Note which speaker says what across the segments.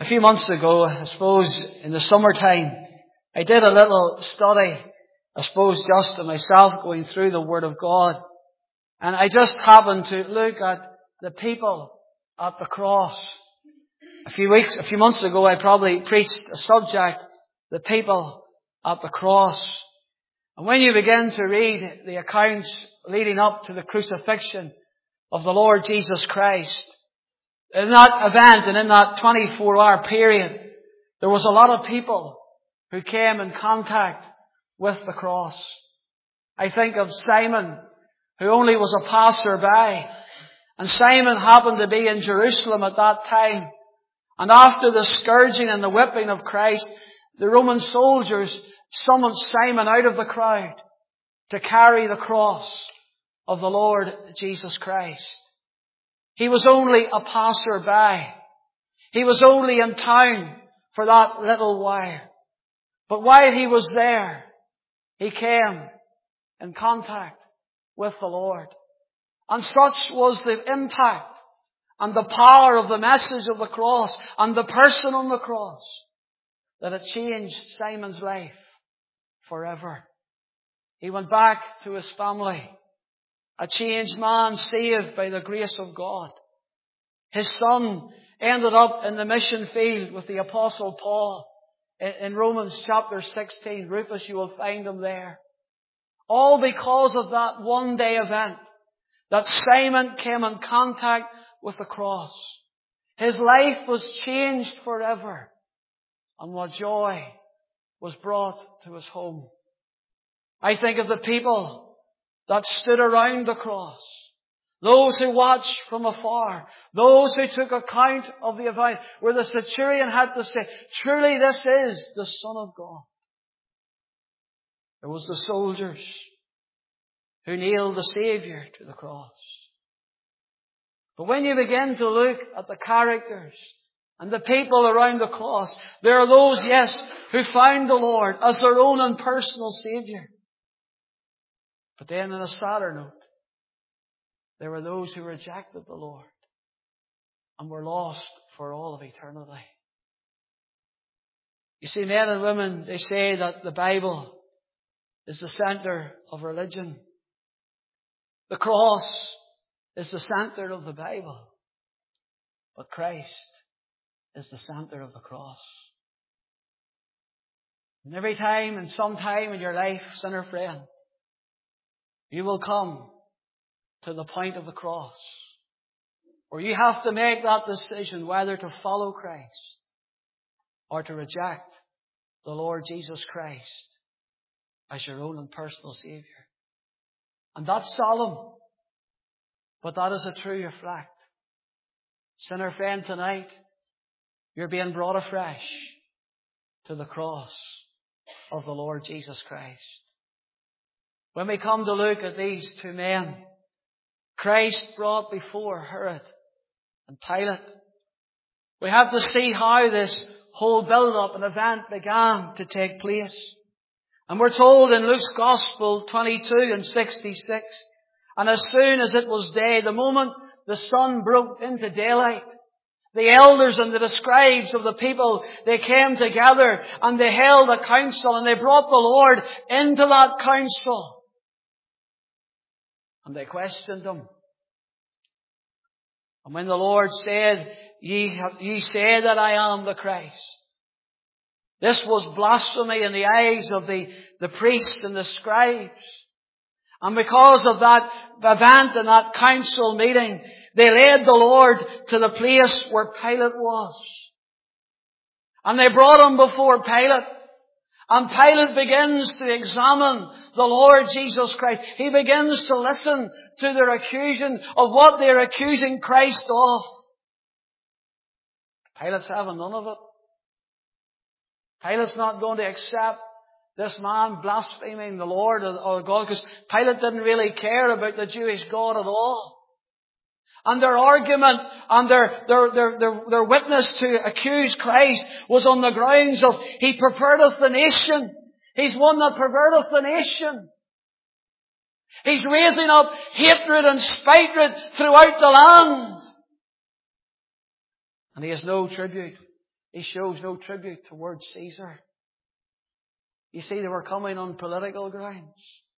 Speaker 1: A few months ago, I suppose, in the summertime, I did a little study, I suppose just to myself, going through the Word of God. And I just happened to look at the people at the cross. A few months ago, I probably preached a subject, the people at the cross. And when you begin to read the accounts leading up to the crucifixion of the Lord Jesus Christ, in that event and in that 24-hour period, there was a lot of people who came in contact with the cross. I think of Simon, who only was a passerby. And Simon happened to be in Jerusalem at that time. And after the scourging and the whipping of Christ, the Roman soldiers summoned Simon out of the crowd to carry the cross of the Lord Jesus Christ. He was only a passerby. He was only in town for that little while. But while he was there, he came in contact with the Lord. And such was the impact and the power of the message of the cross and the person on the cross that it changed Simon's life forever. He went back to his family, a changed man saved by the grace of God. His son ended up in the mission field with the Apostle Paul in Romans chapter 16. Rufus, you will find him there. All because of that one day event that Simon came in contact with the cross. His life was changed forever. And what joy was brought to his home. I think of the people that stood around the cross. Those who watched from afar. Those who took account of the event. Where the centurion had to say, truly this is the Son of God. There was the soldiers who nailed the Savior to the cross. But when you begin to look at the characters and the people around the cross, there are those, yes, who found the Lord as their own and personal Savior. But then on a sadder note, there were those who rejected the Lord and were lost for all of eternity. You see, men and women, they say that the Bible is the center of religion. The cross is the center of the Bible. But Christ is the center of the cross. And every time and some time in your life, sinner friend, you will come to the point of the cross where you have to make that decision whether to follow Christ or to reject the Lord Jesus Christ as your own and personal Savior. And that's solemn, but that is a true fact. Sinner friend, tonight, you're being brought afresh to the cross of the Lord Jesus Christ. When we come to look at these two men, Christ brought before Herod and Pilate, we have to see how this whole build-up and event began to take place. And we're told in Luke's Gospel 22 and 66, and as soon as it was day, the moment the sun broke into daylight, the elders and the scribes of the people, they came together and they held a council and they brought the Lord into that council. And they questioned him. And when the Lord said, ye say that I am the Christ. This was blasphemy in the eyes of the priests and the scribes. And because of that event and that council meeting, they led the Lord to the place where Pilate was. And they brought him before Pilate. And Pilate begins to examine the Lord Jesus Christ. He begins to listen to their accusation of what they're accusing Christ of. Pilate's having none of it. Pilate's not going to accept this man blaspheming the Lord or God, because Pilate didn't really care about the Jewish God at all. And their argument and their witness to accuse Christ was on the grounds of he perverteth the nation. He's one that perverteth the nation. He's raising up hatred and spiteful throughout the land. And he has no tribute. He shows no tribute towards Caesar. You see, they were coming on political grounds.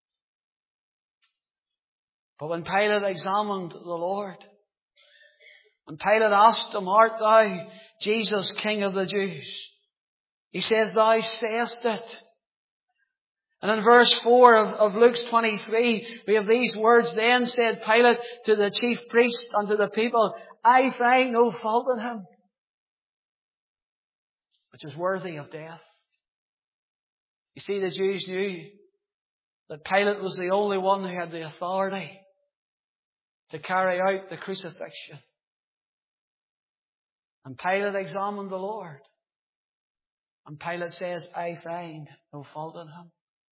Speaker 1: But when Pilate examined the Lord, and Pilate asked him, "Art thou Jesus, King of the Jews?" He says, "Thou sayest it." And in verse 4 of Luke 23, we have these words, "Then said Pilate to the chief priests and to the people, I find no fault in him, which is worthy of death." You see, the Jews knew that Pilate was the only one who had the authority to carry out the crucifixion. And Pilate examined the Lord. And Pilate says, "I find no fault in him."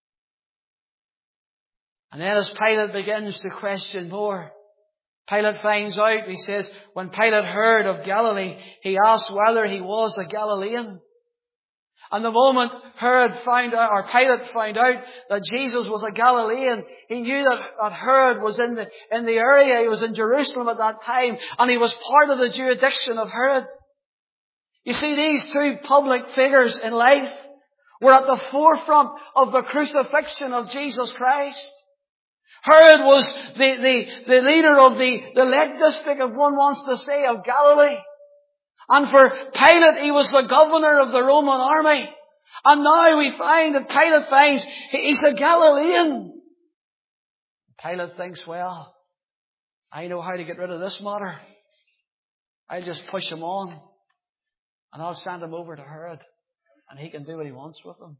Speaker 1: And then as Pilate begins to question more, Pilate finds out, he says, when Pilate heard of Galilee, he asked whether he was a Galilean. And the moment Pilate found out that Jesus was a Galilean, he knew that Herod was in the area. He was in Jerusalem at that time, and he was part of the jurisdiction of Herod. You see, these two public figures in life were at the forefront of the crucifixion of Jesus Christ. Herod was the leader of the Lake District, if one wants to say, of Galilee. And for Pilate, he was the governor of the Roman army. And now we find that Pilate finds he's a Galilean. Pilate thinks, well, I know how to get rid of this matter. I'll just push him on. And I'll send him over to Herod. And he can do what he wants with him.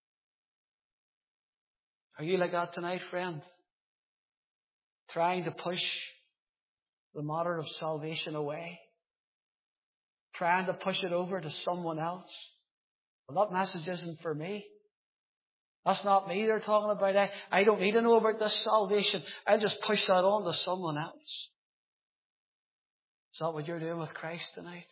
Speaker 1: Are you like that tonight, friend? Trying to push the matter of salvation away? Trying to push it over to someone else? Well, that message isn't for me. That's not me they're talking about. I don't need to know about this salvation. I'll just push that on to someone else. Is that what you're doing with Christ tonight?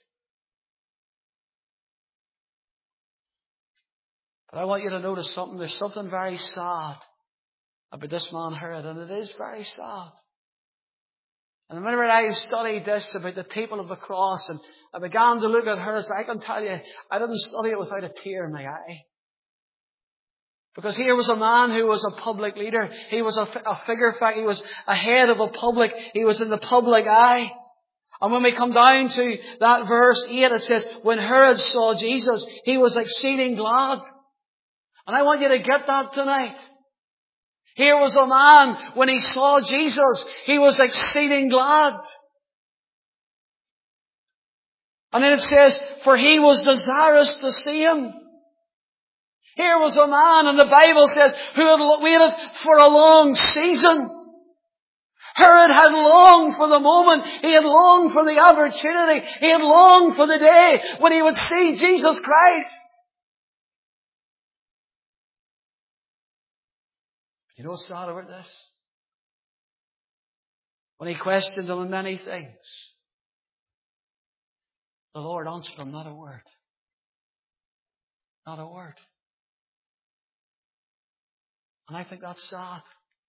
Speaker 1: But I want you to notice something. There's something very sad about this man Herod, and it is very sad. And whenever I studied this about the people of the cross, and I began to look at Herod, I can tell you, I didn't study it without a tear in my eye. Because here was a man who was a public leader. He was a figure, in fact, he was a head of a public. He was in the public eye. And when we come down to that verse 8, it says, when Herod saw Jesus, he was exceeding glad. And I want you to get that tonight. Here was a man, when he saw Jesus, he was exceeding glad. And then it says, for he was desirous to see him. Here was a man, and the Bible says, who had waited for a long season. Herod had longed for the moment. He had longed for the opportunity. He had longed for the day when he would see Jesus Christ. You know what's sad about this? When he questioned him in many things, the Lord answered him not a word. Not a word. And I think that's sad.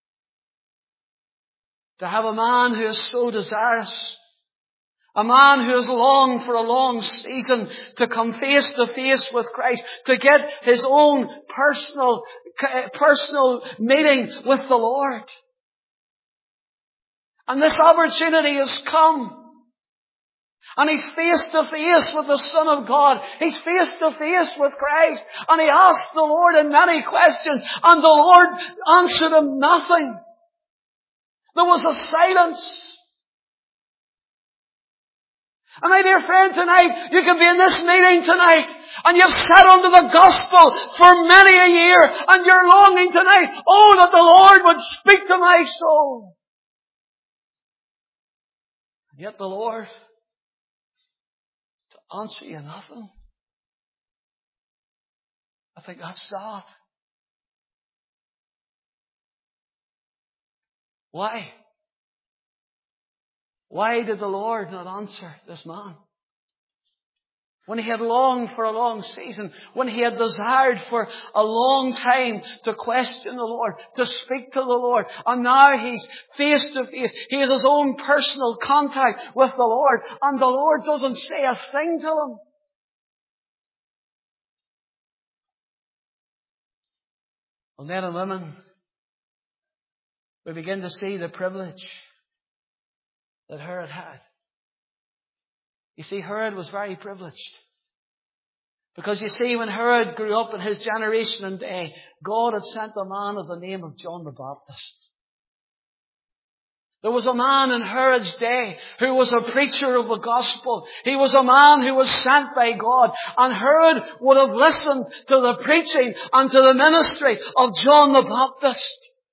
Speaker 1: To have a man who is so desirous, a man who has longed for a long season to come face to face with Christ, to get his own personal meeting with the Lord. And this opportunity has come. And he's face to face with the Son of God. He's face to face with Christ. And he asked the Lord in many questions, and the Lord answered him nothing. There was a silence. And my dear friend, tonight, you can be in this meeting tonight, and you've sat under the gospel for many a year, and you're longing tonight, oh, that the Lord would speak to my soul. And yet the Lord, to answer you nothing. I think that's sad. Why? Why did the Lord not answer this man? When he had longed for a long season, when he had desired for a long time to question the Lord, to speak to the Lord, and now he's face to face. He has his own personal contact with the Lord, and the Lord doesn't say a thing to him. Well, men and women, we begin to see the privilege that Herod had. You see, Herod was very privileged. Because you see, when Herod grew up in his generation and day, God had sent a man of the name of John the Baptist. There was a man in Herod's day who was a preacher of the gospel. He was a man who was sent by God. And Herod would have listened to the preaching and to the ministry of John the Baptist.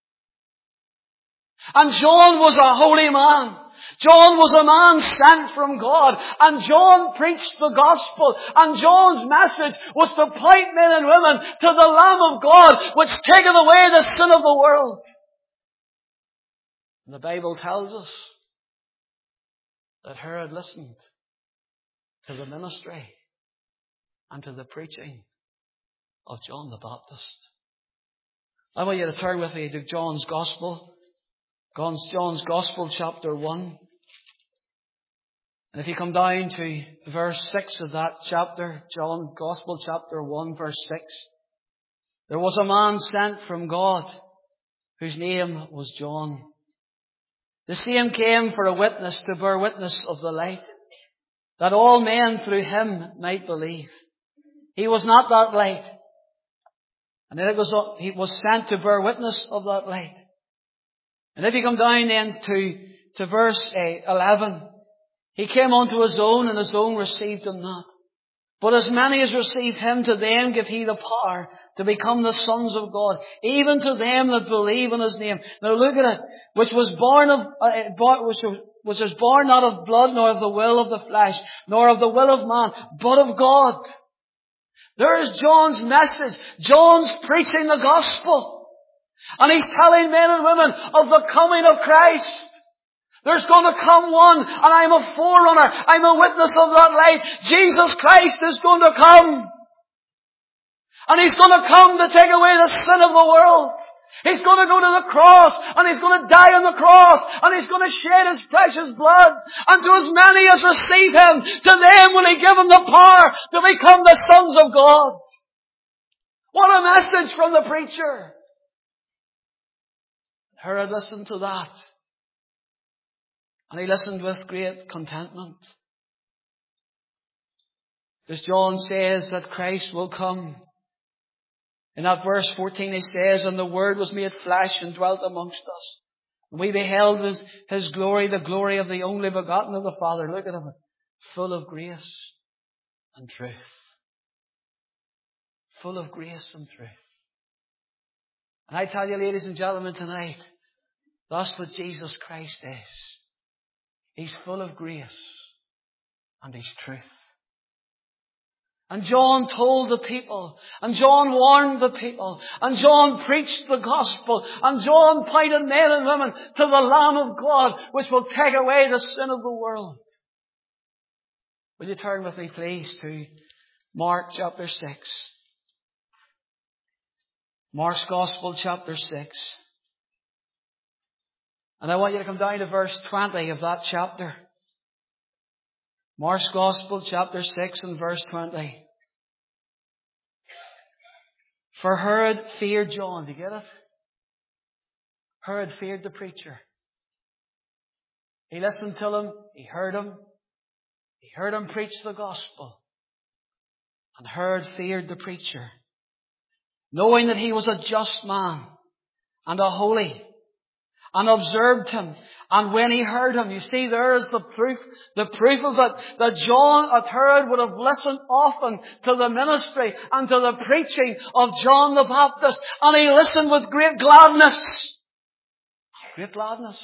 Speaker 1: And John was a holy man. John was a man sent from God. And John preached the gospel. And John's message was to point men and women to the Lamb of God, which taketh away the sin of the world. And the Bible tells us that Herod listened to the ministry and to the preaching of John the Baptist. I want you to turn with me to John's Gospel. John's Gospel, chapter 1. And if you come down to verse 6 of that chapter, John's Gospel, chapter 1, verse 6. There was a man sent from God whose name was John. The same came for a witness, to bear witness of the light, that all men through him might believe. He was not that light. And then he was sent to bear witness of that light. And if you come down then to verse 11, he came unto his own, and his own received him not. But as many as received him, to them gave he the power to become the sons of God, even to them that believe in his name. Now look at it, which was born not of blood, nor of the will of the flesh, nor of the will of man, but of God. There is John's message. John's preaching the gospel. And he's telling men and women of the coming of Christ. There's going to come one, and I'm a forerunner. I'm a witness of that light. Jesus Christ is going to come. And He's going to come to take away the sin of the world. He's going to go to the cross, and He's going to die on the cross, and He's going to shed His precious blood. And to as many as receive Him, to them will He give them the power to become the sons of God. What a message from the preacher. Herod listened to that. And he listened with great contentment. As John says that Christ will come. In that verse 14 he says, and the Word was made flesh and dwelt amongst us. And we beheld His glory, the glory of the only begotten of the Father. Look at Him. Full of grace and truth. Full of grace and truth. And I tell you, ladies and gentlemen, tonight, that's what Jesus Christ is. He's full of grace and He's truth. And John told the people, and John warned the people, and John preached the gospel, and John pointed men and women to the Lamb of God, which will take away the sin of the world. Will you turn with me, please, to Mark chapter 6. Mark's Gospel, chapter 6. And I want you to come down to verse 20 of that chapter. Mark's Gospel, chapter 6 and verse 20. For Herod feared John. Do you get it? Herod feared the preacher. He listened to him. He heard him. He heard him preach the gospel. And Herod feared the preacher, knowing that he was a just man and a holy, and observed him. And when he heard him, you see, there is the proof of it, that Herod would have listened often to the ministry and to the preaching of John the Baptist. And he listened with great gladness. Great gladness.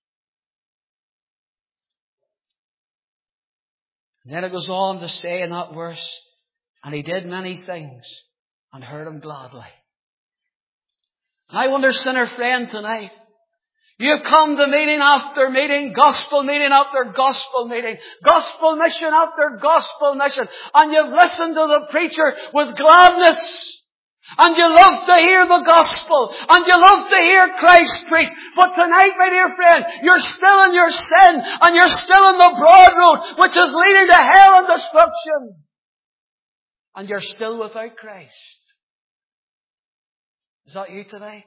Speaker 1: And then it goes on to say in that verse, and he did many things and heard him gladly. And I wonder, sinner friend, tonight, you've come to meeting after meeting, gospel meeting after gospel meeting, gospel mission after gospel mission, and you've listened to the preacher with gladness, and you love to hear the gospel, and you love to hear Christ preach. But tonight, my dear friend, you're still in your sin, and you're still in the broad road, which is leading to hell and destruction. And you're still without Christ. Is that you tonight?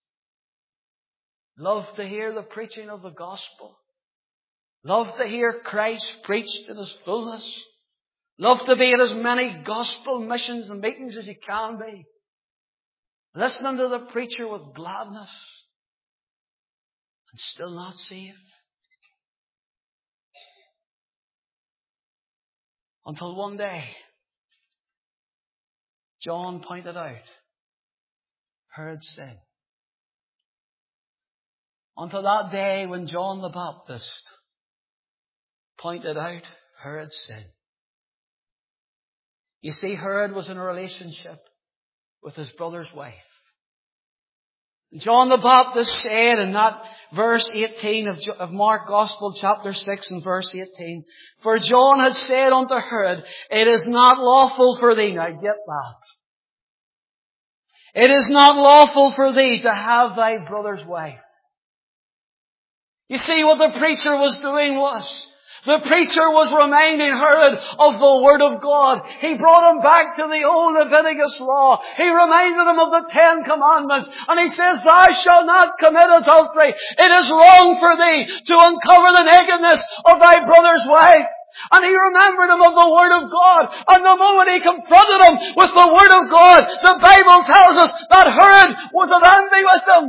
Speaker 1: Love to hear the preaching of the gospel. Love to hear Christ preached in His fullness. Love to be at as many gospel missions and meetings as you can be. Listening to the preacher with gladness. And still not saved. Until one day, John pointed out Herod's sin. Until that day when John the Baptist pointed out Herod's sin. You see, Herod was in a relationship with his brother's wife. John the Baptist said in that verse 18 of Mark Gospel chapter 6 and verse 18, for John had said unto Herod, it is not lawful for thee, now get that. It is not lawful for thee to have thy brother's wife. You see, what the preacher was doing was, the preacher was reminding Herod of the Word of God. He brought him back to the old Leviticus law. He reminded him of the 10 Commandments. And he says, thou shalt not commit adultery. It is wrong for thee to uncover the nakedness of thy brother's wife. And he remembered him of the Word of God. And the moment he confronted him with the Word of God, the Bible tells us that Herod was of envy with him.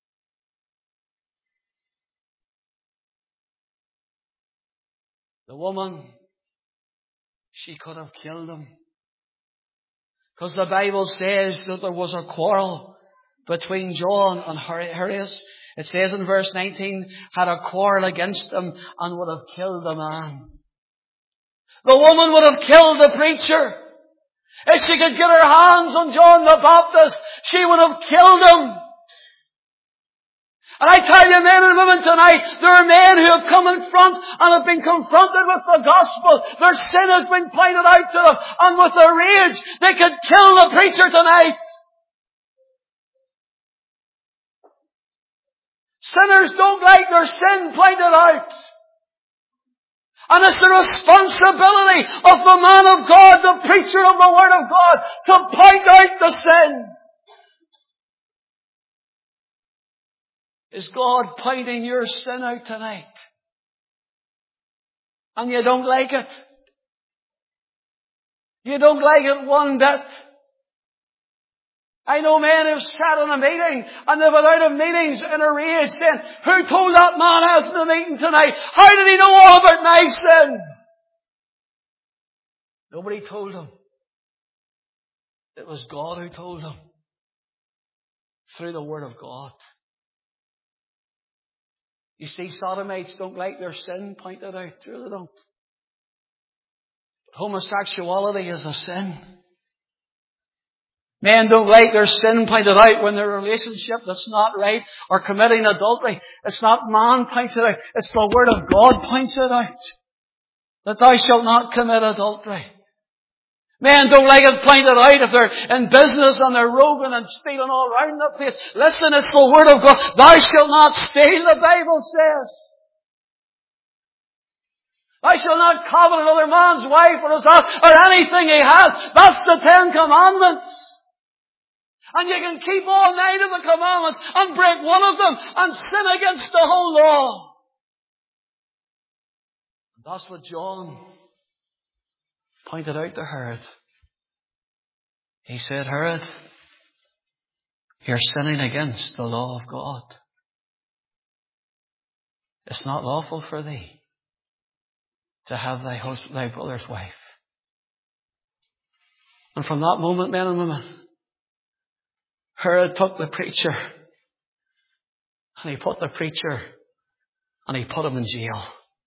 Speaker 1: The woman, she could have killed him. Because the Bible says that there was a quarrel between John and Herod. It says in verse 19, had a quarrel against him and would have killed the man. The woman would have killed the preacher. If she could get her hands on John the Baptist, she would have killed him. And I tell you, men and women tonight, there are men who have come in front and have been confronted with the gospel. Their sin has been pointed out to them. And with their rage, they could kill the preacher tonight. Sinners don't like their sin pointed out. And it's the responsibility of the man of God, the preacher of the Word of God, to point out the sin. Is God pointing your sin out tonight? And you don't like it? You don't like it one bit? I know men who've sat in a meeting and they've been out of meetings in a rage saying, who told that man I was in the meeting tonight? How did he know all about my sin? Nobody told him. It was God who told him. Through the Word of God. You see, sodomites don't like their sin pointed out. They really don't. Homosexuality is a sin. Men don't like their sin pointed out when their relationship that's not right or committing adultery. It's not man points it out. It's the Word of God points it out. That thou shalt not commit adultery. Men don't like it pointed out if they're in business and they're robbing and stealing all around the place. Listen, it's the Word of God. Thou shalt not steal, the Bible says. Thou shalt not covet another man's wife or his house or anything he has. That's the 10 Commandments. And you can keep all 9 of the commandments and break one of them and sin against the whole law. And that's what John pointed out to Herod. He said, Herod, you're sinning against the law of God. It's not lawful for thee to have thy brother's wife. And from that moment, men and women, Herod took the preacher and he put him in jail.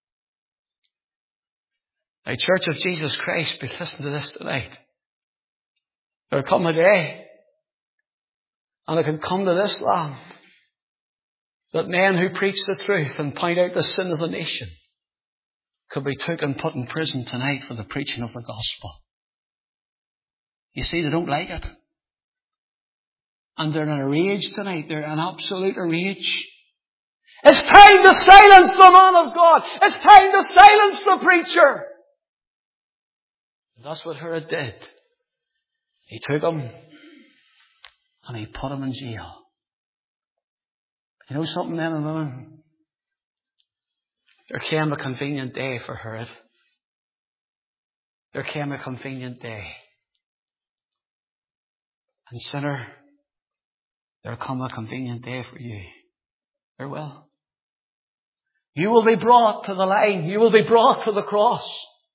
Speaker 1: Now, Church of Jesus Christ, be listening to this tonight. There will come a day, and it can come to this land, that men who preach the truth and point out the sin of the nation could be took and put in prison tonight for the preaching of the gospel. You see, they don't like it. And they're in a rage tonight. They're in absolute rage. It's time to silence the man of God. It's time to silence the preacher. That's what Herod did. He took him And he put him in jail. You know something, men and women? There came a convenient day for Herod. There came a convenient day. And sinner, there'll come a convenient day for you. There will. You will be brought to the line. You will be brought to the cross.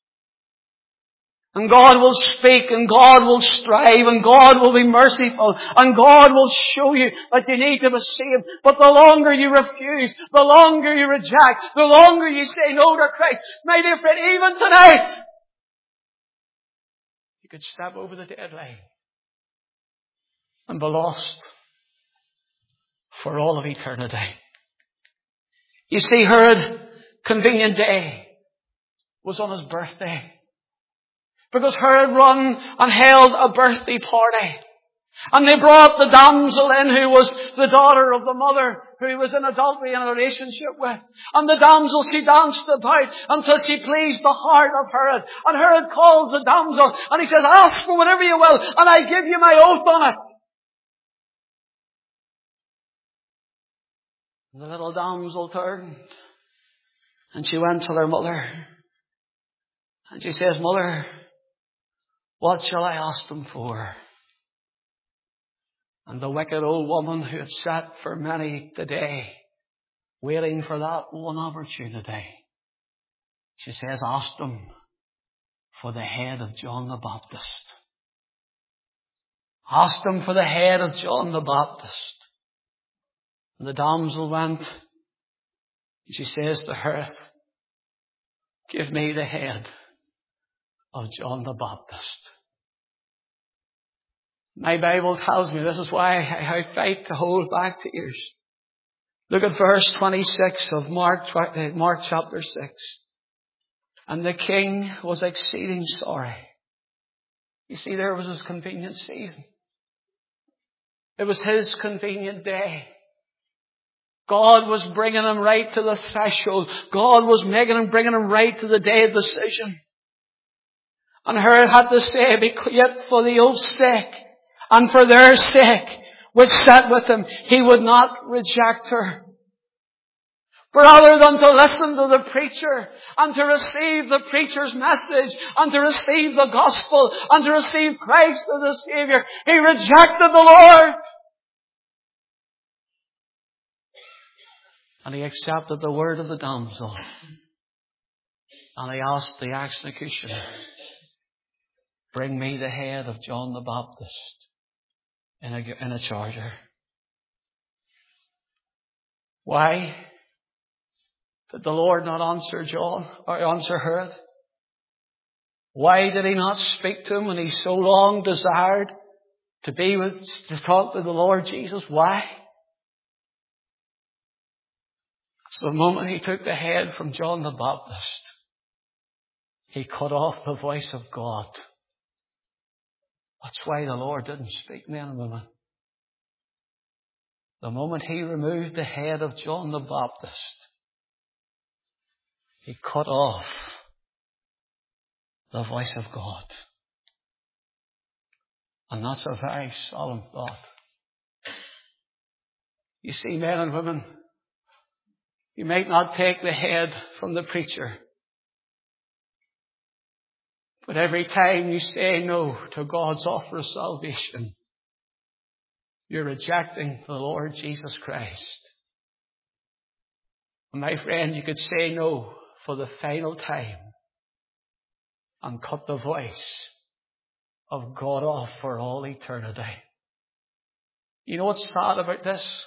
Speaker 1: And God will speak, and God will strive, and God will be merciful, and God will show you that you need to be saved. But the longer you refuse, the longer you reject, the longer you say no to Christ, my dear friend, even tonight, you could step over the deadline and be lost for all of eternity. You see, Herod, convenient day, was on his birthday. Because Herod run and held a birthday party. And they brought the damsel in who was the daughter of the mother who he was in adultery in a relationship with. And the damsel, she danced about until she pleased the heart of Herod. And Herod calls the damsel and he says, ask for whatever you will and I give you my oath on it. And the little damsel turned and she went to her mother. And she says, Mother, what shall I ask them for? And the wicked old woman who had sat for many the day, waiting for that one opportunity, she says, ask them for the head of John the Baptist. Ask them for the head of John the Baptist. And the damsel went, and she says to Herod, give me the head of John the Baptist. My Bible tells me this is why I fight to hold back tears. Look at verse 26 of Mark chapter 6. And the king was exceeding sorry. You see, there was his convenient season. It was his convenient day. God was bringing him right to the threshold. God was bringing him right to the day of decision. And Herod had to say, yet for the oath's sake and for their sake, which sat with him, he would not reject her. But rather than to listen to the preacher and to receive the preacher's message and to receive the gospel and to receive Christ as the Savior, he rejected the Lord. And he accepted the word of the damsel. And he asked the executioner, bring me the head of John the Baptist in a charger. Why did the Lord not answer John or answer Herod? Why did he not speak to him when he so long desired to talk to the Lord Jesus? Why? So the moment he took the head from John the Baptist, he cut off the voice of God. That's why the Lord didn't speak, men and women. The moment he removed the head of John the Baptist, he cut off the voice of God. And that's a very solemn thought. You see, men and women, you might not take the head from the preacher, but every time you say no to God's offer of salvation, you're rejecting the Lord Jesus Christ. And my friend, you could say no for the final time and cut the voice of God off for all eternity. You know what's sad about this?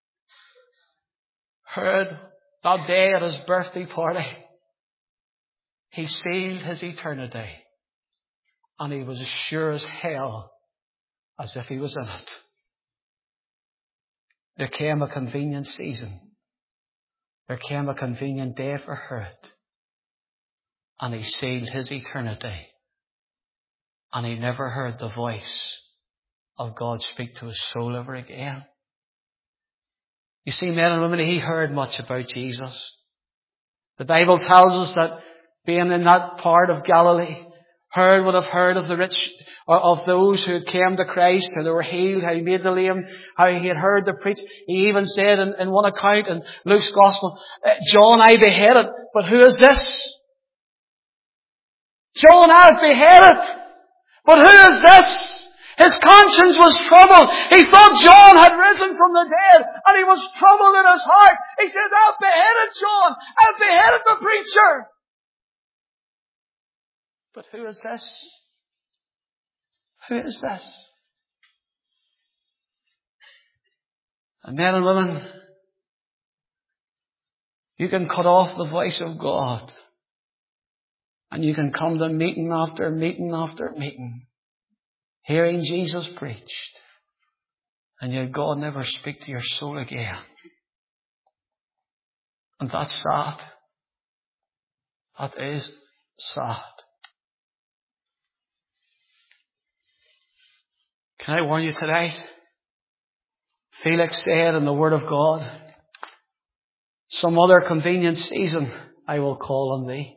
Speaker 1: Herod, that day at his birthday party, he sealed his eternity. And he was as sure as hell as if he was in it. There came a convenient season. There came a convenient day for Herod. And he sealed his eternity. And he never heard the voice of God speak to his soul ever again. You see, men and women, he heard much about Jesus. The Bible tells us that being in that part of Galilee, would have heard of the rich, of those who came to Christ, how they were healed, how He made the lame, how He had heard the preach. He even said in one account in Luke's Gospel, John I beheaded, but who is this? John I beheaded, but who is this? His conscience was troubled. He thought John had risen from the dead, and he was troubled in his heart. He said, I've beheaded John. I've beheaded the preacher. But who is this? Who is this? And men and women, you can cut off the voice of God, and you can come to meeting after meeting after meeting, hearing Jesus preached, and yet God never speak to your soul again. And that's sad. That is sad. Can I warn you tonight? Felix said in the Word of God, some other convenient season I will call on thee.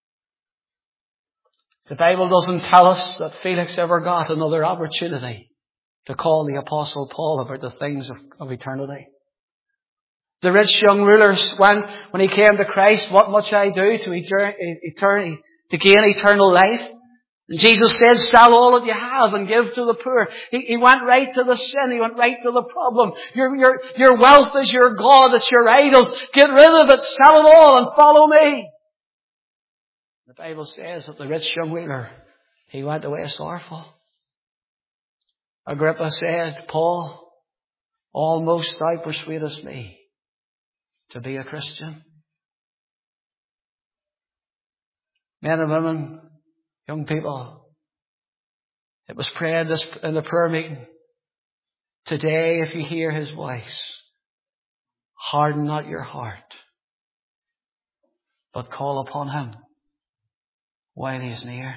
Speaker 1: The Bible doesn't tell us that Felix ever got another opportunity to call the Apostle Paul about the things of eternity. The rich young rulers went, when he came to Christ, what must I do to gain eternal life? And Jesus said, sell all that you have and give to the poor. He went right to the sin. He went right to the problem. Your wealth is your God. It's your idols. Get rid of it. Sell it all and follow me. The Bible says that the rich young ruler, he went away sorrowful. Agrippa said, Paul, almost thou persuadest me to be a Christian. Men and women, young people, it was prayed in the prayer meeting. Today, if you hear His voice, harden not your heart, but call upon Him while He is near.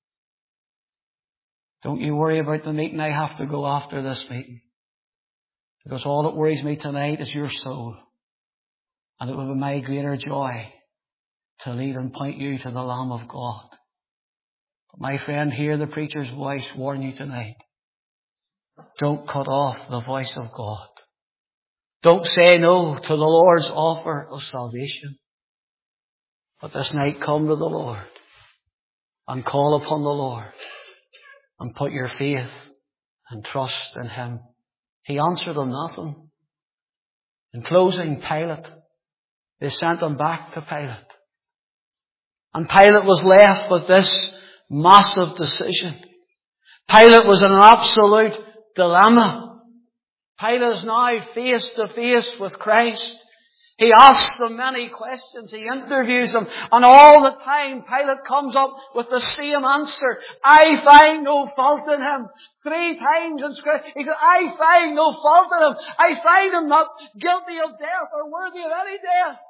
Speaker 1: Don't you worry about the meeting I have to go after this meeting, because all that worries me tonight is your soul, and it will be my greater joy to lead and point you to the Lamb of God. My friend, hear the preacher's voice warn you tonight. Don't cut off the voice of God. Don't say no to the Lord's offer of salvation. But this night come to the Lord and call upon the Lord and put your faith and trust in Him. He answered them nothing. In closing, Pilate, they sent him back to Pilate. And Pilate was left with this massive decision. Pilate was in an absolute dilemma. Pilate is now face to face with Christ. He asks him many questions. He interviews him. And all the time Pilate comes up with the same answer. I find no fault in him. 3 times in Scripture he said, I find no fault in him. I find him not guilty of death or worthy of any death.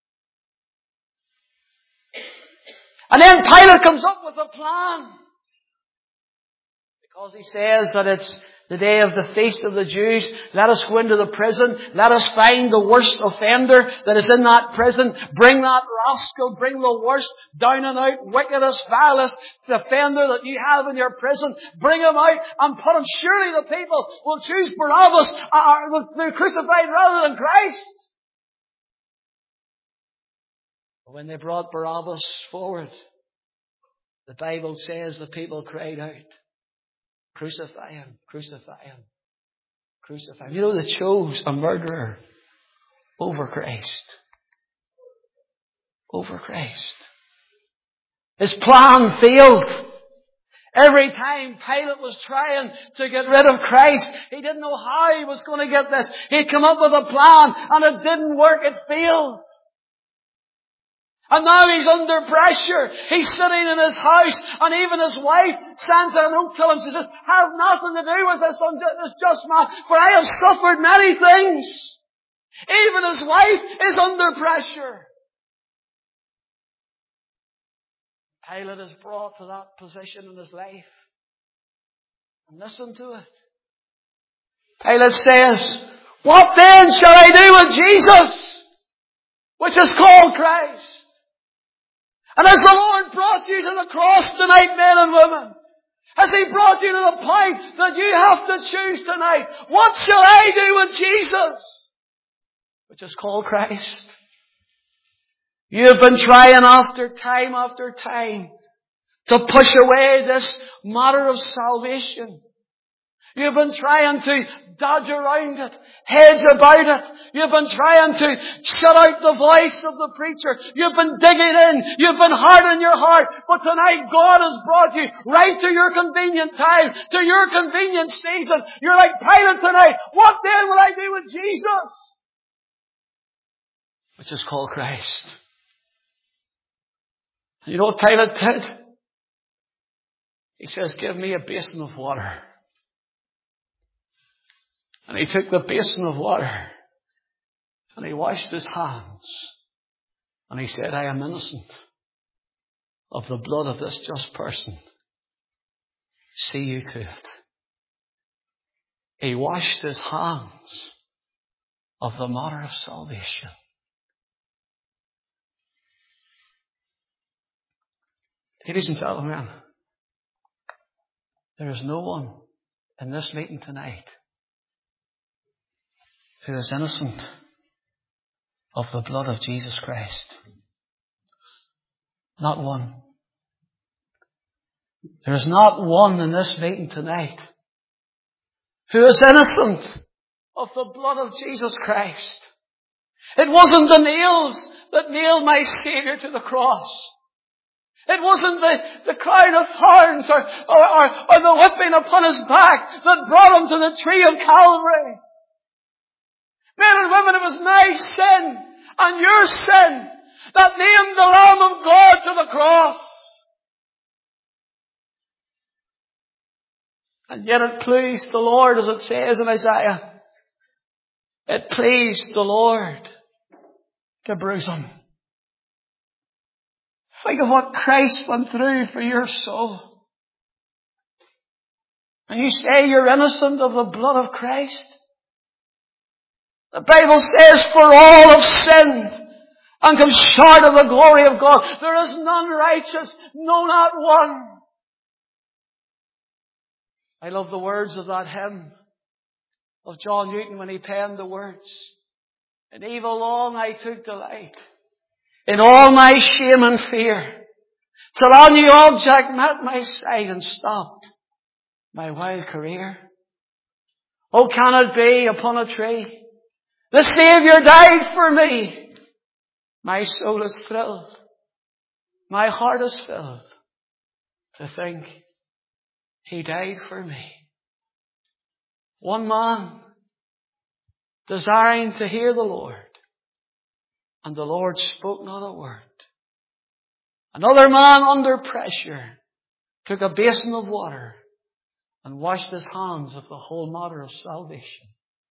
Speaker 1: And then Pilate comes up with a plan. Because he says that it's the day of the feast of the Jews. Let us go into the prison. Let us find the worst offender that is in that prison. Bring that rascal. Bring the worst, down and out, wickedest, vilest offender that you have in your prison. Bring him out and put him. Surely the people will choose Barabbas or the crucified rather than Christ. When they brought Barabbas forward, the Bible says the people cried out, crucify him, crucify him, crucify him. You know, they chose a murderer over Christ. Over Christ. His plan failed. Every time Pilate was trying to get rid of Christ, he didn't know how he was going to get this. He'd come up with a plan and it didn't work, it failed. And now he's under pressure. He's sitting in his house, and even his wife stands there and don't tell him. She says, have nothing to do with this just man, for I have suffered many things. Even his wife is under pressure. Pilate is brought to that position in his life. And listen to it. Pilate says, what then shall I do with Jesus, which is called Christ? And as the Lord brought you to the cross tonight, men and women, has He brought you to the point that you have to choose tonight, what shall I do with Jesus? Which is called Christ. You have been trying after time to push away this matter of salvation. You've been trying to dodge around it, hedge about it. You've been trying to shut out the voice of the preacher. You've been digging in. You've been hardening your heart. But tonight God has brought you right to your convenient time, to your convenient season. You're like Pilate tonight. What then will I do with Jesus? Which is called Christ. You know what Pilate did? He says, give me a basin of water. And he took the basin of water and he washed his hands. And he said, I am innocent of the blood of this just person. See you to it. He washed his hands of the matter of salvation. Ladies and gentlemen, there is no one in this meeting tonight who is innocent of the blood of Jesus Christ. Not one. There is not one in this meeting tonight who is innocent of the blood of Jesus Christ. It wasn't the nails that nailed my Savior to the cross. It wasn't the crown of thorns or the whipping upon his back that brought him to the tree of Calvary. Men and women, it was my sin and your sin that nailed the Lamb of God to the cross. And yet it pleased the Lord, as it says in Isaiah, it pleased the Lord to bruise him. Think of what Christ went through for your soul. And you say you're innocent of the blood of Christ? The Bible says, for all have sinned and come short of the glory of God. There is none righteous, no, not one. I love the words of that hymn of John Newton when he penned the words. In evil long I took delight, in all my shame and fear, till a new object met my sight and stopped my wild career. Oh, can it be upon a tree the Saviour died for me? My soul is thrilled, my heart is filled to think He died for me. One man desiring to hear the Lord, and the Lord spoke not a word. Another man under pressure took a basin of water and washed his hands of the whole matter of salvation.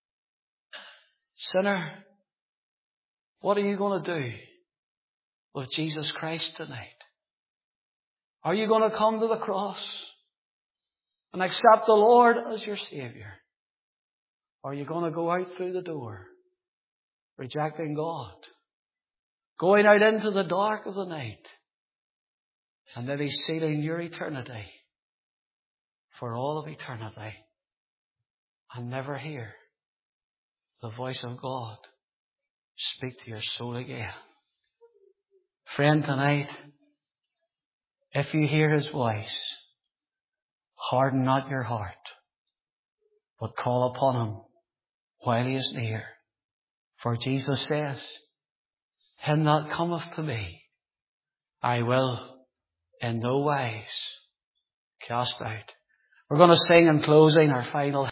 Speaker 1: Sinner, what are you going to do with Jesus Christ tonight? Are you going to come to the cross and accept the Lord as your Savior? Or are you going to go out through the door, rejecting God, going out into the dark of the night, and maybe sealing your eternity for all of eternity, and never hear the voice of God speak to your soul again? Friend, tonight, if you hear His voice, harden not your heart, but call upon Him while He is near. For Jesus says, Him that cometh to me, I will in no wise cast out. We're going to sing in closing our final